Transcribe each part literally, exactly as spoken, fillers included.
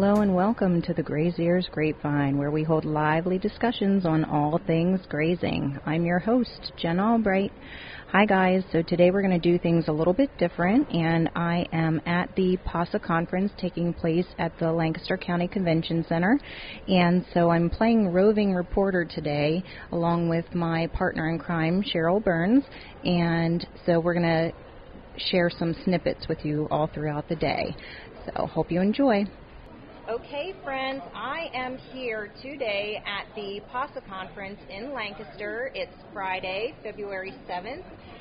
Hello and welcome to the Grazier's Grapevine, where we hold lively discussions on all things grazing. I'm your host, Jen Albright. Hi guys, so today we're going to do things a little bit different, and I am at the PASA conference taking place at the Lancaster County Convention Center, and so I'm playing roving reporter today along with my partner in crime, Cheryl Burns, and so we're going to share some snippets with you all throughout the day. So hope you enjoy. Okay, friends, I am here today at the PASA conference in Lancaster. It's Friday, February seventh,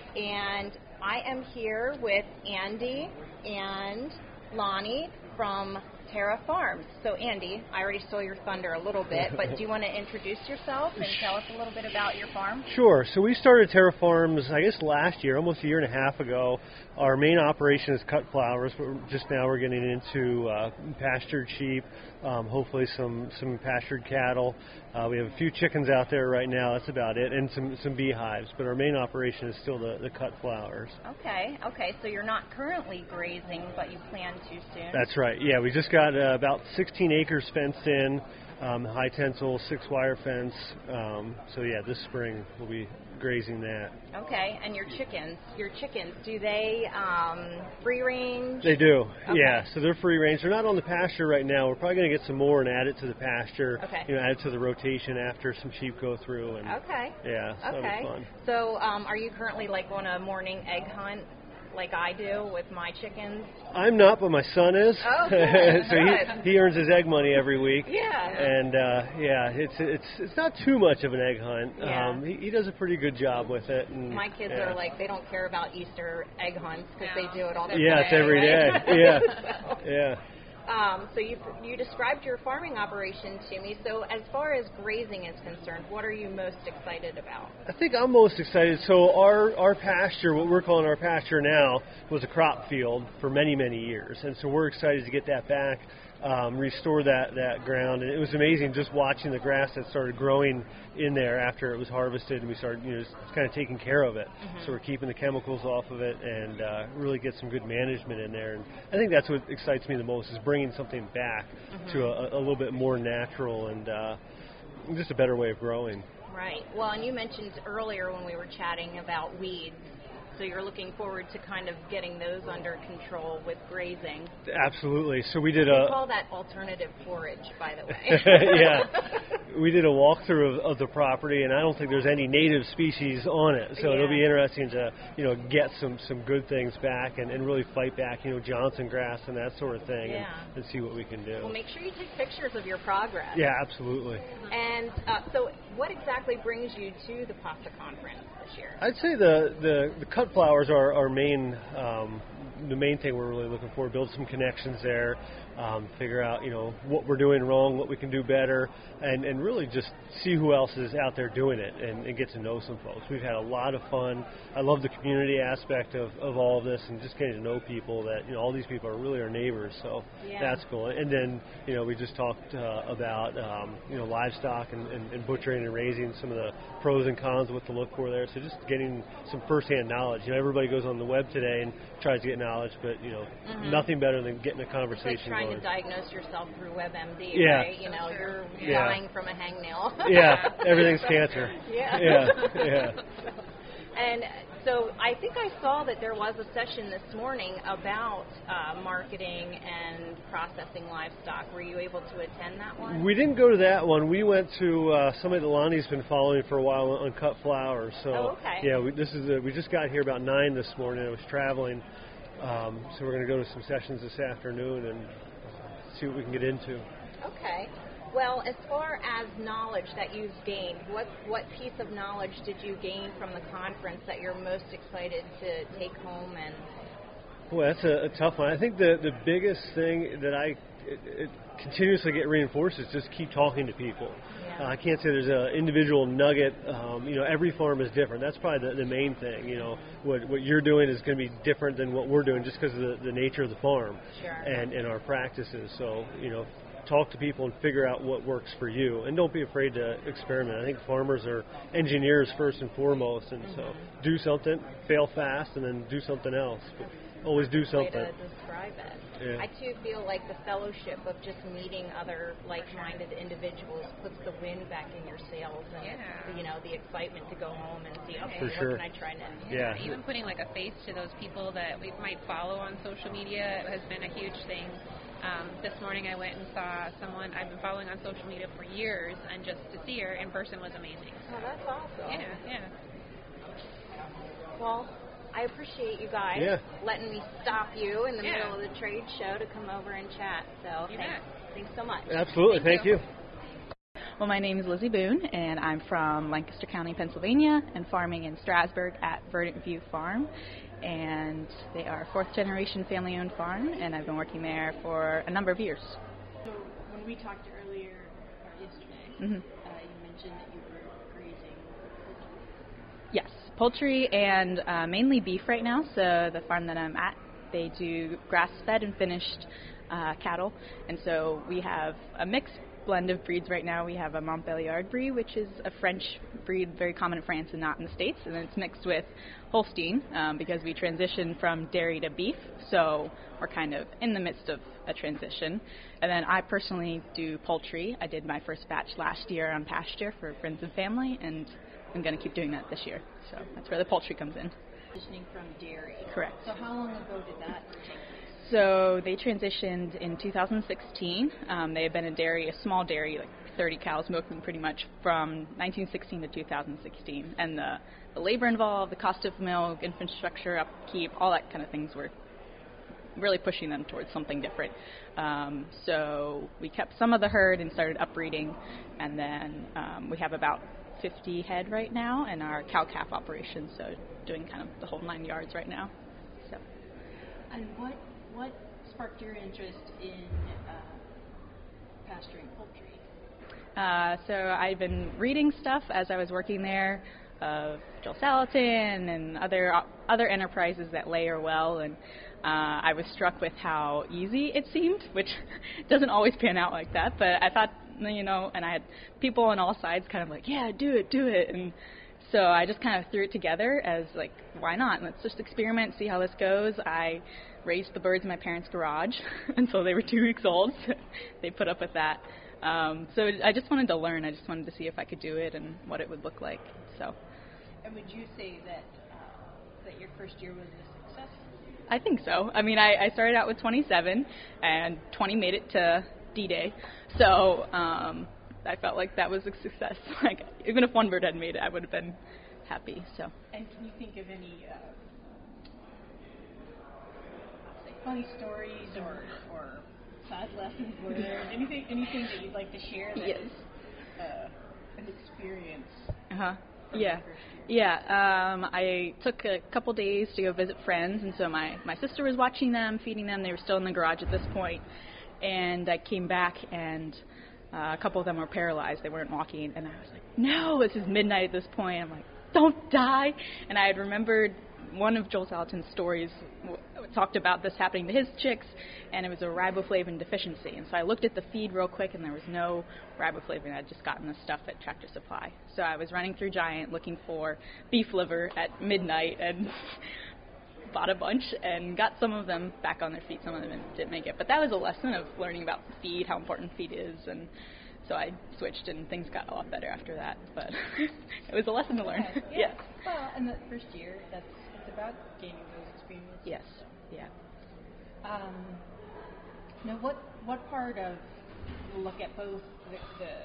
and I am here with Andy and Lonnie from Terra Farms. So, Andy, I already stole your thunder a little bit, but do you want to introduce yourself and tell us a little bit about your farm? Sure. So we started Terra Farms, I guess, last year, almost a year and a half ago. Our main operation is cut flowers, but just now we're getting into uh, pastured sheep, um, hopefully some, some pastured cattle. Uh, we have a few chickens out there right now. That's about it, and some, some beehives. But our main operation is still the, the cut flowers. Okay. Okay. So you're not currently grazing, but you plan to soon? That's right. Yeah, we just got uh, about sixteen acres fenced in, um, high tensile, six wire fence. Um, so yeah, this spring we'll be grazing that. Okay, and your chickens, your chickens, do they um, free range? They do, okay. Yeah. So they're free range. They're not on the pasture right now. We're probably going to get some more and add it to the pasture. Okay. You know, add it to the rotation after some sheep go through. And, okay. Yeah. So okay. that'll be fun. So um, are you currently like on a morning egg hunt, like I do with my chickens? I'm not, but my son is. Oh, good. So he, he earns his egg money every week. Yeah. And uh, yeah, it's it's it's not too much of an egg hunt. Yeah. Um, he, he does a pretty good job with it. And, my kids yeah. are like, they don't care about Easter egg hunts because no. they do it all the yeah, day. Yeah, it's every right? day. Yeah. so. Yeah. Um, so you you described your farming operation to me. So as far as grazing is concerned, what are you most excited about? I think I'm most excited. So our, our pasture, what we're calling our pasture now, was a crop field for many, many years. And so we're excited to get that back, um, restore that, that ground. And it was amazing just watching the grass that started growing in there after it was harvested, and we started, you know, just kind of taking care of it. Mm-hmm. So we're keeping the chemicals off of it and uh, really get some good management in there. And I think that's what excites me the most, is bringing something back mm-hmm. to a, a little bit more natural and uh, just a better way of growing. Right. Well, and you mentioned earlier when we were chatting about weeds. So you're looking forward to kind of getting those under control with grazing. Absolutely. So we did we a... call that alternative forage, by the way. Yeah. We did a walkthrough of, of the property, and I don't think there's any native species on it. So yeah. it'll be interesting to, you know, get some, some good things back and, and really fight back, you know, Johnson grass and that sort of thing, yeah. and, and see what we can do. Well, make sure you take pictures of your progress. Yeah, absolutely. And uh, so what exactly brings you to the PASA conference this year? I'd say the, the, the cut flowers are our main um, the main thing we're really looking for. Build some connections there, um, figure out, you know, what we're doing wrong, what we can do better, and, and really just see who else is out there doing it and, and get to know some folks. We've had a lot of fun. I love the community aspect of, of all of this and just getting to know people that, you know, all these people are really our neighbors, so yeah. that's cool. And then, you know, we just talked uh, about, um, you know, livestock and, and, and butchering and raising, some of the pros and cons of what to look for there. So just getting some firsthand knowledge. You know, everybody goes on the web today and tries to get knowledge, but, you know, mm-hmm. nothing better than getting a conversation it's like trying going. to diagnoose yourself through WebMD, yeah. right? You know, you're yeah. dying from a hangnail. Yeah, everything's cancer. Yeah. Yeah, yeah. And so I think I saw that there was a session this morning about uh, marketing and processing livestock. Were you able to attend that one? We didn't go to that one. We went to uh, somebody that Lonnie's been following for a while on cut flowers. So oh, okay. yeah, we, this is a, we just got here about nine this morning. I was traveling, um, so we're going to go to some sessions this afternoon and see what we can get into. Okay. Well, as far as knowledge that you've gained, what what piece of knowledge did you gain from the conference that you're most excited to take home? And Boy, that's a, a tough one. I think the the biggest thing that I it, it continuously get reinforced is just keep talking to people. Yeah. Uh, I can't say there's an individual nugget. Um, you know, every farm is different. That's probably the, the main thing. You know, what what you're doing is going to be different than what we're doing just because of the, the nature of the farm sure. and, and our practices. So, you know, talk to people and figure out what works for you, and don't be afraid to experiment. I think farmers are engineers first and foremost, and mm-hmm. so do something, fail fast, and then do something else. But always do something. Way to describe it. Yeah. I too feel like the fellowship of just meeting other like-minded individuals puts the wind back in your sails, and Yeah. you know, the excitement to go home and see, okay, For what sure. can I try next? Yeah. Even putting like a face to those people that we might follow on social media has been a huge thing. Um, this morning I went and saw someone I've been following on social media for years, and just to see her in person was amazing. Oh, that's awesome. Yeah, yeah. Well, I appreciate you guys Yeah. letting me stop you in the Yeah. middle of the trade show to come over and chat. So You thanks, thanks so much. Absolutely. Thank Thank you. Well, my name is Lizzie Boone, and I'm from Lancaster County, Pennsylvania, and farming in Strasburg at Verdant View Farm. And they are a fourth-generation family-owned farm, and I've been working there for a number of years. So when we talked earlier, or yesterday, Mm-hmm. uh, you mentioned that you were grazing poultry. Yes, poultry and uh, mainly beef right now. So the farm that I'm at, they do grass-fed and finished uh, cattle, and so we have a mixed blend of breeds right now. We have a Montbéliard breed, which is a French breed, very common in France and not in the States, and then it's mixed with Holstein um, because we transitioned from dairy to beef, so we're kind of in the midst of a transition. And then I personally do poultry. I did my first batch last year on pasture for friends and family, and I'm going to keep doing that this year. So that's where the poultry comes in. Transitioning from dairy. Correct. So how long ago did that take place? So they transitioned in two thousand sixteen. Um, they had been a dairy, a small dairy, like thirty cows milking pretty much from nineteen sixteen to two thousand sixteen. And the, the labor involved, the cost of milk, infrastructure, upkeep, all that kind of things were really pushing them towards something different. Um, so we kept some of the herd and started upbreeding. And then um, we have about fifty head right now in our cow-calf operation, so doing kind of the whole nine yards right now. So. And what what sparked your interest in uh, pasturing poultry? Uh, so I've been reading stuff as I was working there of Joel Salatin and other other enterprises that layer well, and uh, I was struck with how easy it seemed, which doesn't always pan out like that. But I thought, you know, and I had people on all sides kind of like, yeah, do it, do it, and so I just kind of threw it together as like, why not? Let's just experiment, see how this goes. I raised the birds in my parents' garage until they were two weeks old. They put up with that. Um, so I just wanted to learn. I just wanted to see if I could do it and what it would look like. So. And would you say that uh, that your first year was a success? I think so. I mean, I, I started out with twenty-seven, and twenty made it to D-Day. So um, I felt like that was a success. Like, even if one bird had made it, I would have been happy. So. And can you think of any uh, say funny stories or, or sad lessons learned? anything anything that you'd like to share? That Yes. is, uh, an experience. Uh huh. from Yeah. your first year? Yeah. Um, I took a couple days to go visit friends, and so my my sister was watching them, feeding them. They were still in the garage at this point, and I came back and. Uh, a couple of them were paralyzed. They weren't walking. And I was like, no, this is midnight at this point. I'm like, don't die. And I had remembered one of Joel Salatin's stories w- talked about this happening to his chicks, and it was a riboflavin deficiency. And so I looked at the feed real quick, and there was no riboflavin. I'd just gotten the stuff at Tractor Supply. So I was running through Giant looking for beef liver at midnight and bought a bunch and got some of them back on their feet. Some of them didn't make it. But that was a lesson of learning about feed, how important feed is. And so I switched, and things got a lot better after that. But it was a lesson to learn. Yeah, yeah. Yeah. Well, in the first year, that's it's about gaining those experiences. Yes. Yeah. Um, now, what what part of we'll look at both the the,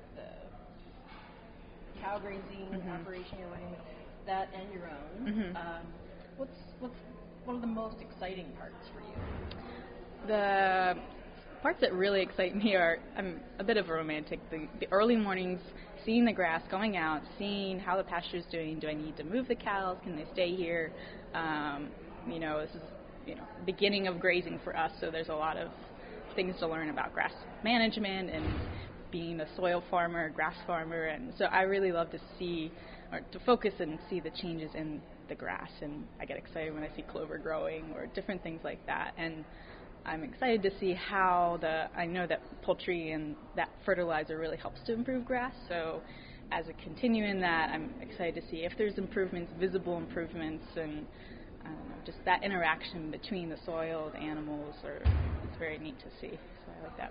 the cow grazing Mhm. operation you're running, that and your own. Mhm. Um, what's what's what are the most exciting parts for you? The parts that really excite me are, I'm a bit of a romantic, the, the early mornings, seeing the grass, going out, seeing how the pasture's doing. Do I need to move the cows? Can they stay here? Um, you know, this is, you know, beginning of grazing for us, so there's a lot of things to learn about grass management and being a soil farmer, grass farmer, and so I really love to see, or to focus and see the changes in the grass, and I get excited when I see clover growing or different things like that, and I'm excited to see how the, I know that poultry and that fertilizer really helps to improve grass, so as a continue in that, I'm excited to see if there's improvements, visible improvements, and I don't know, just that interaction between the soil, the animals, or it's very neat to see. So I like that.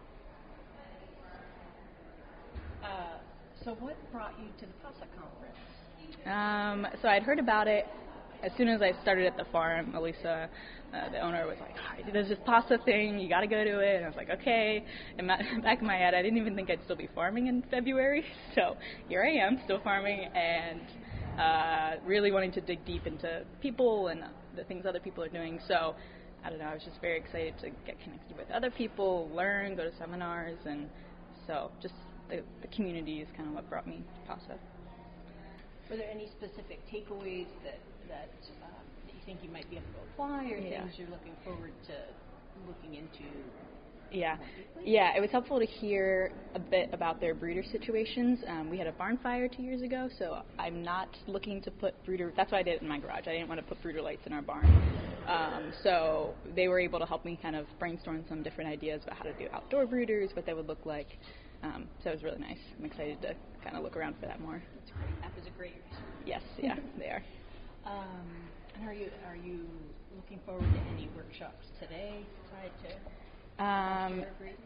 Uh, so what brought you to the PASA conference? Um, so I'd heard about it as soon as I started at the farm. Elisa, uh, the owner, was like, oh, there's this PASA thing, you got to go to it. And I was like, okay. In my back of my head, I didn't even think I'd still be farming in February. So here I am, still farming, and uh, really wanting to dig deep into people and the things other people are doing. So I don't know, I was just very excited to get connected with other people, learn, go to seminars, and so just the, the community is kind of what brought me to PASA. Were there any specific takeaways that that, um, that you think you might be able to apply, or yeah. things you're looking forward to looking into? Yeah, yeah. It was helpful to hear a bit about their brooder situations. Um, we had a barn fire two years ago, so I'm not looking to put brooder. That's why I did it in my garage. I didn't want to put brooder lights in our barn. Um, so they were able to help me kind of brainstorm some different ideas about how to do outdoor brooders, what they would look like. Um, so it was really nice. I'm excited to kind of look around for that more. That's great. That was a great resource. Yes, yeah, they are. Um, and are you are you looking forward to any workshops today tied to? Um, let me,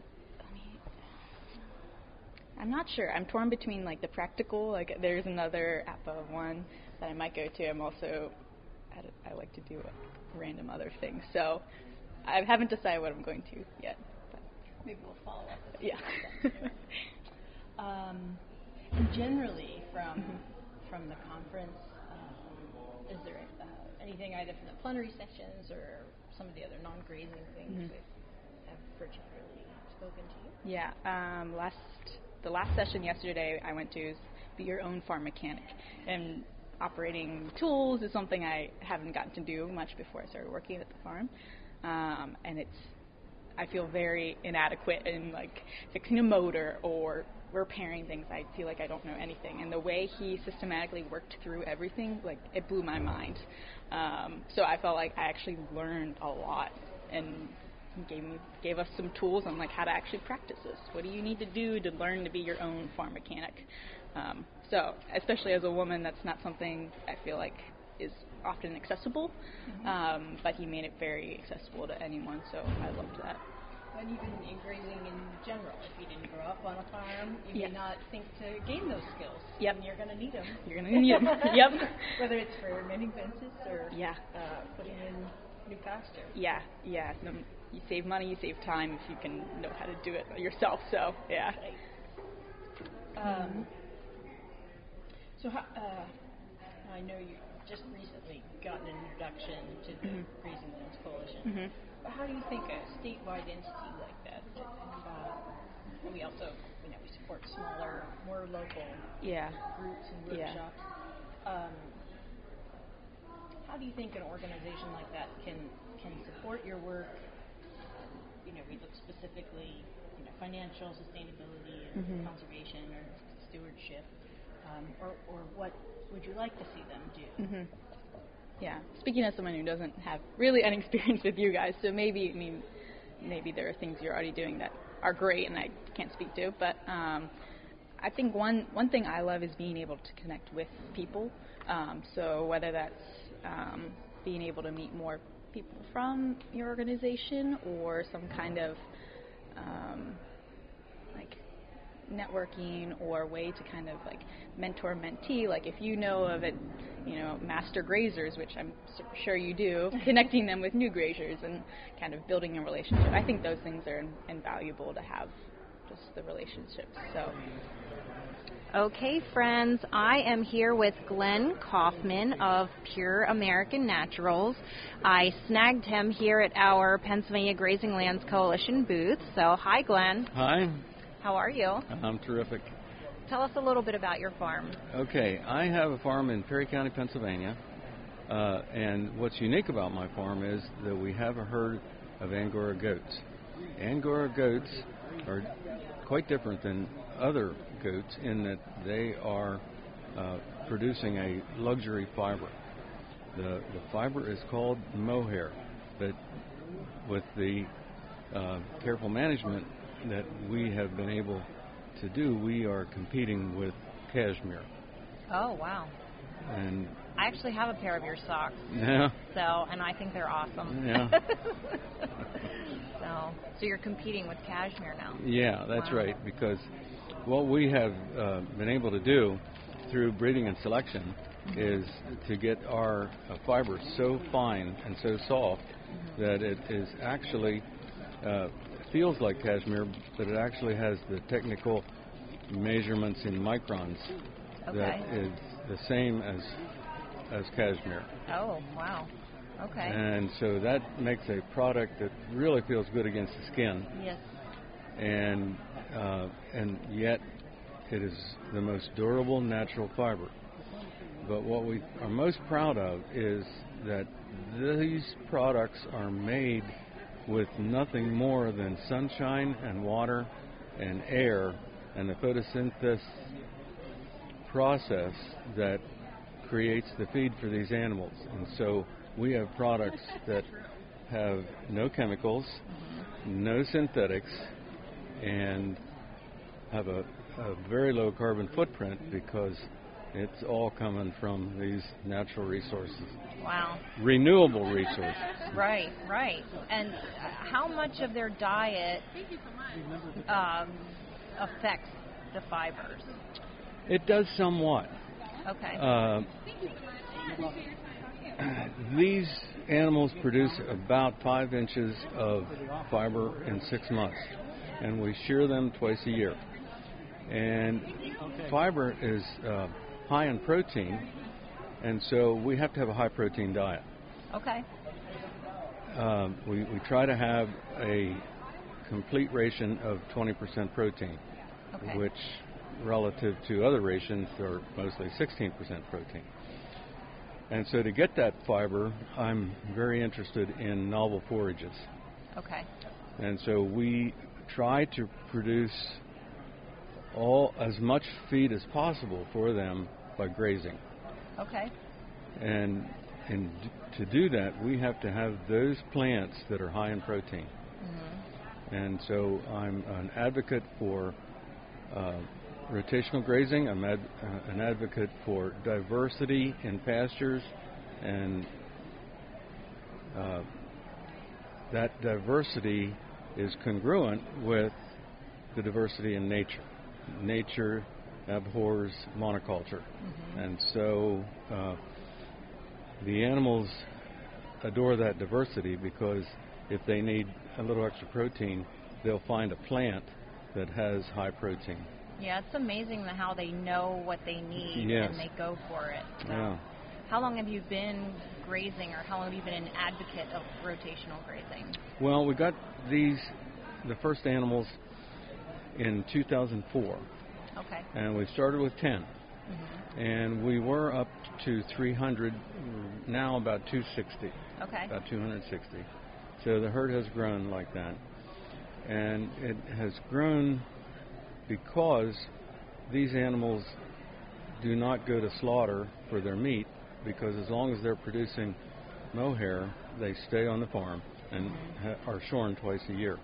I'm not sure. I'm torn between like the practical. Like there's another A P A one that I might go to. I'm also I, I like to do random other things. So I haven't decided what I'm going to yet. Maybe we'll follow up. Yeah. um, and generally, from mm-hmm. from the conference, um, is there uh, anything either from the plenary sessions or some of the other non-grazing things mm-hmm. that have particularly spoken to you? Yeah. Um, last the last session yesterday I went to is Be Your Own Farm Mechanic, and operating tools is something I haven't gotten to do much before I started working at the farm, um, and it's. I feel very inadequate in like fixing a motor or repairing things. I feel like I don't know anything. And the way he systematically worked through everything, like it blew my mind. Um, so I felt like I actually learned a lot, and he gave me gave us some tools on like how to actually practice this. What do you need to do to learn to be your own farm mechanic? Um, so especially as a woman, that's not something I feel like is often accessible, mm-hmm. um, but he made it very accessible to anyone, so I loved that. And even in grazing in general, if you didn't grow up on a farm, you yeah. may not think to gain those skills. Yep. And you're going to need them. You're going to need them. Yep. Whether it's for mending fences or yeah. uh, putting in new pasture. Yeah, yeah. No, you save money, you save time if you can know how to do it yourself, so, yeah. Right. Um, so how, uh, I know you just recently gotten an introduction to the mm-hmm. Grazing Lands Coalition. Mm-hmm. But how do you think a statewide entity like that, uh, we also, you know, we support smaller, more local yeah. groups and workshops. Yeah. Um, how do you think an organization like that can can support your work? You know, we look specifically, you know, financial sustainability and mm-hmm. conservation or stewardship, um, or or what would you like to see them do? Mm-hmm. Yeah. Speaking as someone who doesn't have really any experience with you guys, so maybe, I mean, maybe there are things you're already doing that are great and I can't speak to, but um, I think one, one thing I love is being able to connect with people. Um, so whether that's um, being able to meet more people from your organization or some kind of um, like networking or way to kind of like mentor mentee, like if you know of it, you know, master grazers, which I'm sure you do, connecting them with new grazers and kind of building a relationship. I think those things are in, invaluable to have, just the relationships. So. Okay, friends, I am here with Glenn Kaufman of Pure American Naturals. I snagged him here at our Pennsylvania Grazing Lands Coalition booth. So, hi, Glenn. Hi. How are you? I'm terrific. Tell us a little bit about your farm. Okay, I have a farm in Perry County, Pennsylvania, uh, and what's unique about my farm is that we have a herd of Angora goats. Angora goats are quite different than other goats in that they are uh, producing a luxury fiber. The, the fiber is called mohair, but with the uh, careful management that we have been able to do, we are competing with cashmere. Oh, wow. and I actually have a pair of your socks. yeah. So, and I think they're awesome. Yeah. so, so you're competing with cashmere now. Yeah, that's Wow. right. Because what we have uh, been able to do through breeding and selection mm-hmm. is to get our uh, fiber so fine and so soft mm-hmm. that it is actually uh, feels like cashmere, but it actually has the technical measurements in microns okay. that is the same as as cashmere. Oh, wow. Okay. And so that makes a product that really feels good against the skin. Yes. And uh, and yet it is the most durable natural fiber. But what we are most proud of is that these products are made with nothing more than sunshine and water and air and the photosynthesis process that creates the feed for these animals. And so we have products that have no chemicals, mm-hmm. no synthetics, and have a, a very low carbon footprint because it's all coming from these natural resources. Wow. Renewable resources. Right, right. And how much of their diet um, affects the fibers? It does somewhat. Okay. Uh, these animals produce about five inches of fiber in six months, and we shear them twice a year. And fiber is uh, high in protein, and so we have to have a high protein diet. Okay. Um, we, we try to have a complete ration of twenty percent protein, okay. which relative to other rations are mostly sixteen percent protein. And so to get that fiber, I'm very interested in novel forages. Okay. And so we try to produce all as much feed as possible for them by grazing. Okay. And and d- to do that, we have to have those plants that are high in protein. Mm-hmm. And so I'm an advocate for uh, rotational grazing. I'm ad, uh, an advocate for diversity in pastures, and uh, that diversity is congruent with the diversity in nature. Nature abhors monoculture, mm-hmm. and so uh, the animals adore that diversity because if they need a little extra protein, they'll find a plant that has high protein. Yeah, it's amazing how they know what they need yes. and they go for it. So yeah. How long have you been grazing, or how long have you been an advocate of rotational grazing? Well, we got these, the first animals, in two thousand four. Okay. And we started with ten. Mm-hmm. And we were up to three hundred, now about two hundred sixty. Okay. About two hundred sixty. So the herd has grown like that. And it has grown because these animals do not go to slaughter for their meat, because as long as they're producing mohair, they stay on the farm and ha- are shorn twice a year.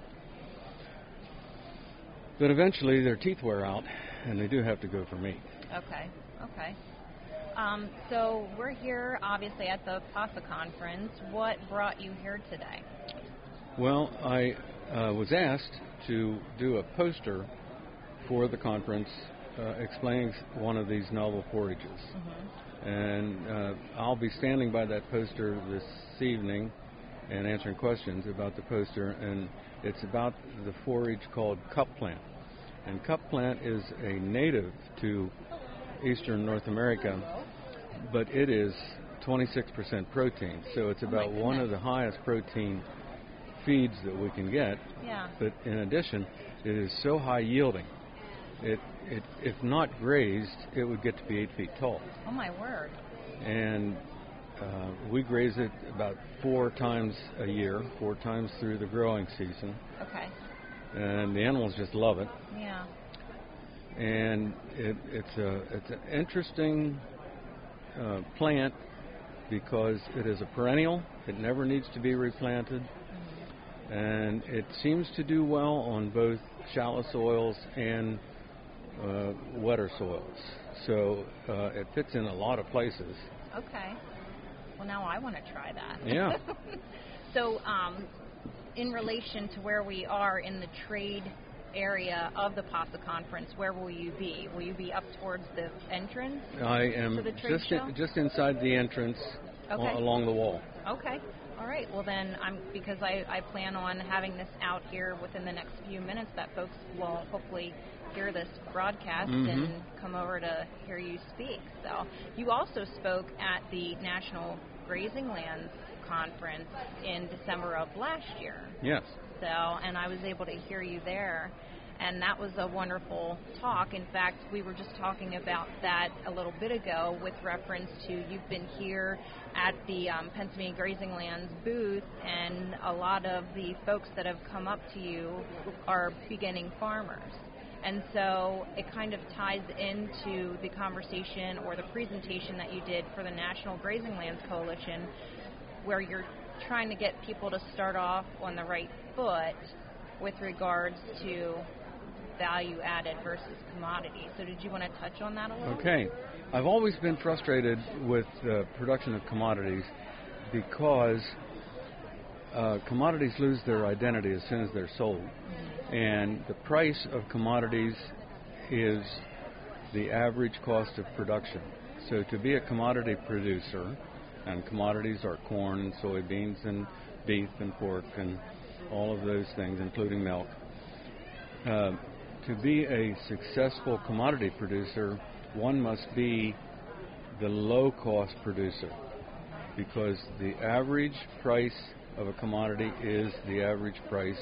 But eventually their teeth wear out, and they do have to go for meat. Okay, okay. Um, so we're here, obviously, at the PASA conference. What brought you here today? Well, I uh, was asked to do a poster for the conference uh, explaining one of these novel forages. Mm-hmm. And uh, I'll be standing by that poster this evening and answering questions about the poster, and it's about the forage called cup plant. And cup plant is a native to eastern North America, but it is twenty-six percent protein, so it's about oh one of the highest protein feeds that we can get. Yeah. But in addition, it is so high yielding. It, it, if not grazed, it would get to be eight feet tall. Oh my word! And uh, we graze it about four times a year, four times through the growing season. Okay. And the animals just love it. Yeah. And it, it's a it's an interesting uh, plant because it is a perennial. It never needs to be replanted, mm-hmm. and it seems to do well on both shallow soils and uh, wetter soils. so uh, it fits in a lot of places. Okay. Well, now I want to try that. Yeah. So, um, in relation to where we are in the trade area of the PASA conference, where will you be? Will you be up towards the entrance? I am to the trade just show? in, just inside the entrance, Okay. a- along the wall. Okay. All right. Well, then, I'm because I, I plan on having this out here within the next few minutes, that folks will hopefully hear this broadcast Mhm. and come over to hear you speak. So, you also spoke at the National Grazing Lands Conference in December of last year. Yes. So, and I was able to hear you there, and that was a wonderful talk. In fact, we were just talking about that a little bit ago with reference to you've been here at the um, Pennsylvania Grazing Lands booth, and a lot of the folks that have come up to you are beginning farmers. And so it kind of ties into the conversation or the presentation that you did for the National Grazing Lands Coalition, where you're trying to get people to start off on the right foot with regards to value added versus commodity. So did you want to touch on that a little? Okay. I've always been frustrated with the production of commodities because uh, commodities lose their identity as soon as they're sold. Mm-hmm. And the price of commodities is the average cost of production. So to be a commodity producer, and commodities are corn and soybeans and beef and pork and all of those things, including milk. Uh, to be a successful commodity producer, one must be the low-cost producer, because the average price of a commodity is the average price,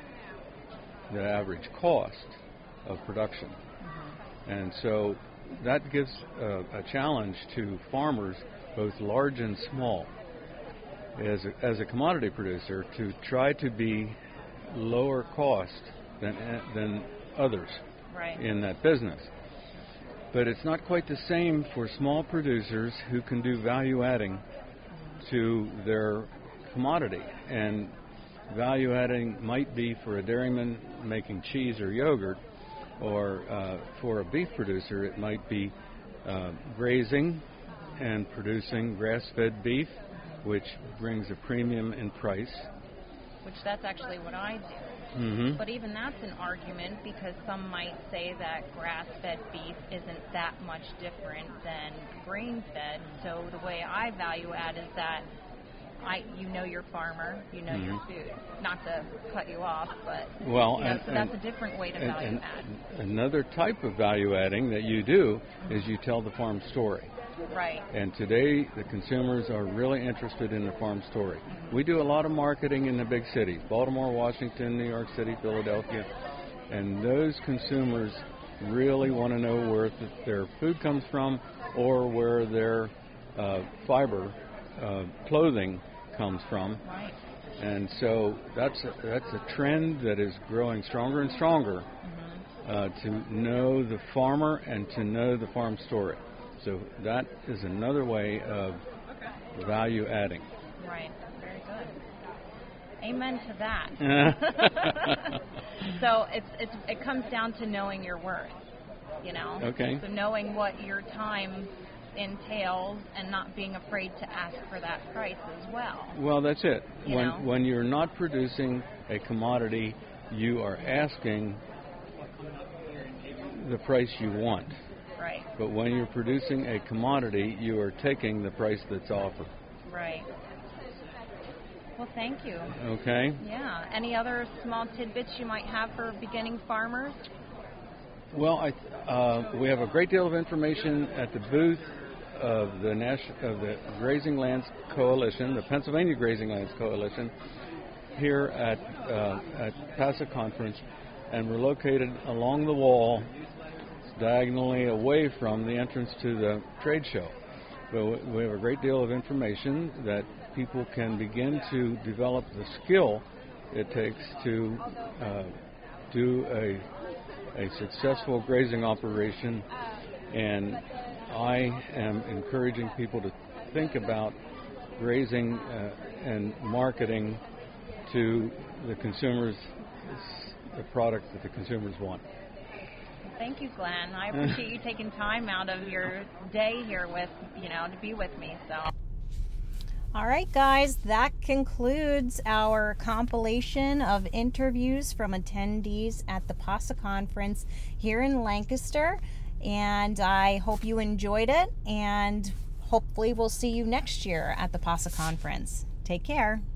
the average cost of production. Mm-hmm. And so that gives uh, a challenge to farmers, both large and small, as a, as a commodity producer, to try to be lower cost than than others right. in that business. But it's not quite the same for small producers who can do value adding to their commodity. And value adding might be for a dairyman making cheese or yogurt, or uh, for a beef producer it might be uh, grazing and producing grass-fed beef, which brings a premium in price. Which that's actually what I do. Mm-hmm. But even that's an argument, because some might say that grass-fed beef isn't that much different than grain-fed. So the way I value add is that I, you know your farmer, you know mm-hmm. your food. Not to cut you off, but well, you know, and, so and, that's a different way to and, value and add. Another type of value adding that you do mm-hmm. is you tell the farm story. Right. And today the consumers are really interested in the farm story. Mm-hmm. We do a lot of marketing in the big cities, Baltimore, Washington, New York City, Philadelphia, and those consumers really want to know where th- their food comes from, or where their uh, fiber uh, clothing comes from. Right. And so that's a, that's a trend that is growing stronger and stronger, mm-hmm. uh, to know the farmer and to know the farm story. So that is another way of value adding. Right. Very good. Amen to that. So it's it's it comes down to knowing your worth, you know. Okay. So knowing what your time entails and not being afraid to ask for that price as well. Well, that's it. You when know? when you're not producing a commodity, you are asking the price you want. Right. But when you're producing a commodity, you are taking the price that's offered. Right. Well, thank you. Okay. Yeah. Any other small tidbits you might have for beginning farmers? Well, I, uh, we have a great deal of information at the booth of the National of the Grazing Lands Coalition, the Pennsylvania Grazing Lands Coalition, here at uh, at PASA Conference, and we're located along the wall, diagonally away from the entrance to the trade show. So we have a great deal of information that people can begin to develop the skill it takes to uh, do a, a successful grazing operation. And I am encouraging people to think about grazing uh, and marketing to the consumers, the product that the consumers want. Thank you, Glenn. I appreciate you taking time out of your day here with, you know, to be with me. So. All right, guys, that concludes our compilation of interviews from attendees at the PASA conference here in Lancaster. And I hope you enjoyed it, and hopefully we'll see you next year at the PASA conference. Take care.